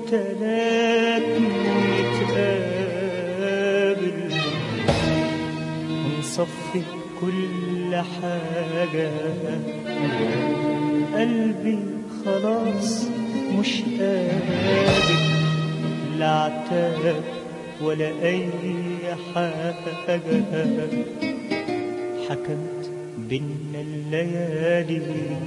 تلات نتقابل ونصفي كل حاجة. قلبي خلاص مش قادر لا عتاب ولا أي حاجة. حكمت بينا الليالي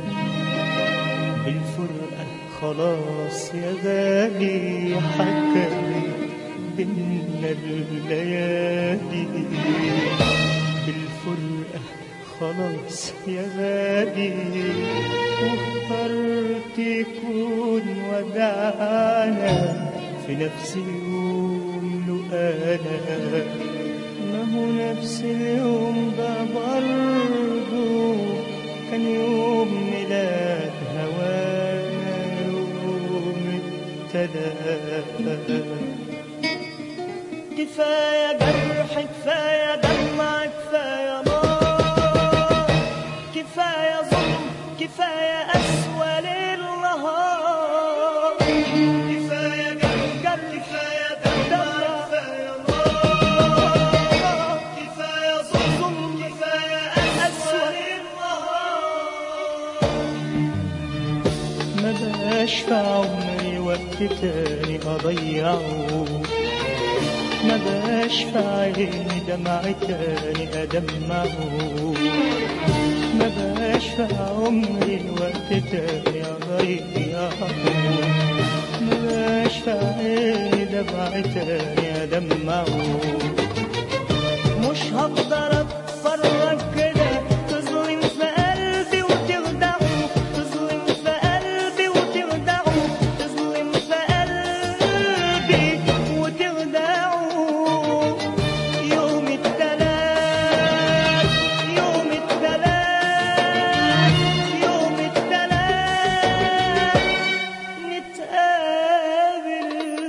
بالفرقة خلاص يا غالي. حكمت بينا الليالي بالفرقة خلاص يا غالي. واخترت يكون ودعنا في نفس اليوم له أنا. ما هو نفس اليوم ده برضو كان يوم ميلاد هوانا يوم التلاتة. كفاية جرح كفاية دمع كفاية نار كفاية ظلم كفاية أسوأ للنهار. كفاية جرح كفاية دمع كفاية نار كفاية ظلم كفاية أسوأ للنهار. ما بقاش في عمري وقت تاني أضيعه. ما بقاش في عيني دمع تاني أدمعه. ما بقاش في عمري وقت تاني أضيعه. ما بقاش في عيني دمع تاني أدمعه. مش هقدر أتفرج كده تظلم في قلبي وتخدعه. تظلم في قلبي وتخدعه. تظلم في قلبي وتخدعه. يوم التلات يوم التلات يوم التلات نتقابل.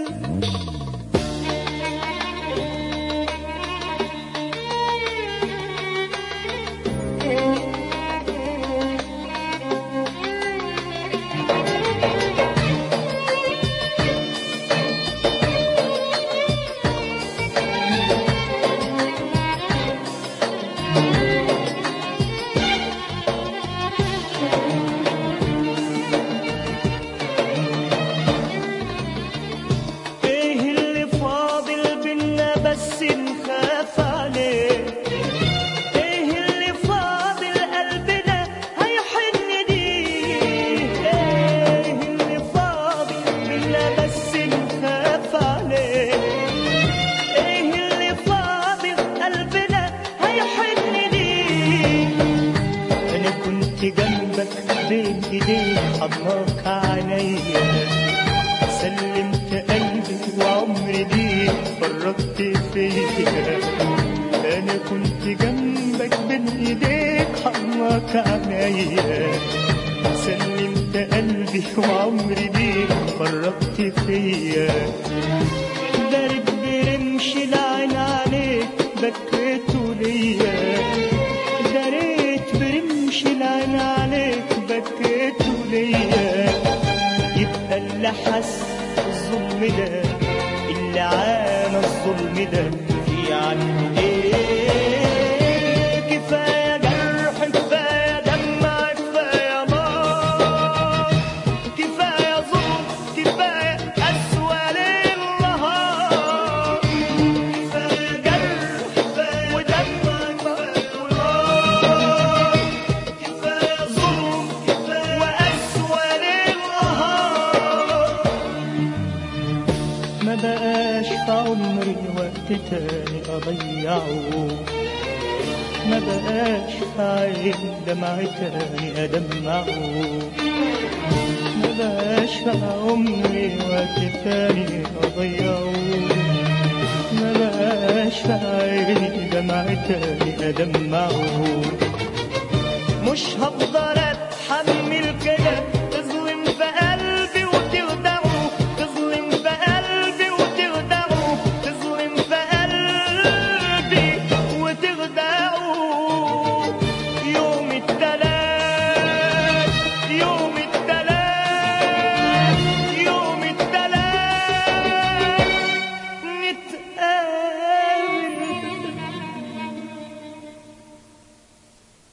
ايه اللي فاضل بينا بس نخاف عليه. ايه اللي فاضل قلبنا هيحن ليه. ايه اللي فاضل بينا بس نخاف عليه. ايه اللي فاضل قلبنا هيحن ليه. انا كنت جنبك بين ايديك حضناك عليا. سلمت قلبي وعمري ليك فرطت فيا. انا كنت جنبك بين ايديك حضناك عليا. سلمت قلبي وعمري ليك فرطت فيا. دارت برمش العين عليك بكيته ليا. دارت برمش العين عليك بكيته ليا. يبقى اللي حس الظلم ده اللي عانى الظلم ده في عنه ايه. كفاية جرح كفاية دمع كفاية نار كفاية ظلم كفاية أسوأ للنهار. كفاية جرح كفاية ودمع كفاية نار كفاية ظلم كفاية وأسوأ للنهار. ما بقاش في عمري وقت تاني أضيعه. ما بقاش في عيني دمع تاني أدمعه. ما بقاش في عمري وقت تاني أضيعه. ما بقاش في عيني دمع تاني أدمعه. مش هقدر أتحمل